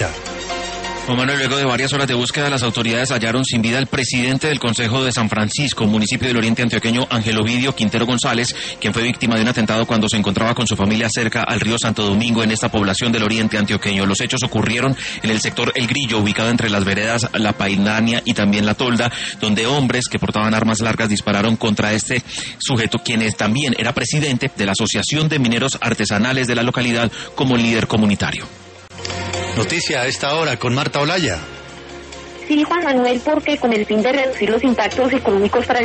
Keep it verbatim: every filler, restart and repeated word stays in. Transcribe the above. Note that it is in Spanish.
Angelita. Juan Manuel, luego de varias horas de búsqueda, las autoridades hallaron sin vida al presidente del Consejo de San Francisco, municipio del Oriente Antioqueño, Ángel Ovidio Quintero González, quien fue víctima de un atentado cuando se encontraba con su familia cerca al río Santo Domingo, en esta población del Oriente Antioqueño. Los hechos ocurrieron en el sector El Grillo, ubicado entre las veredas La Painania y también La Tolda, donde hombres que portaban armas largas dispararon contra este sujeto, quien es, también era presidente de la Asociación de Mineros Artesanales de la localidad como líder comunitario. Noticia a esta hora con Marta Olaya. Sí, Juan Manuel, porque con el fin de reducir los impactos económicos para el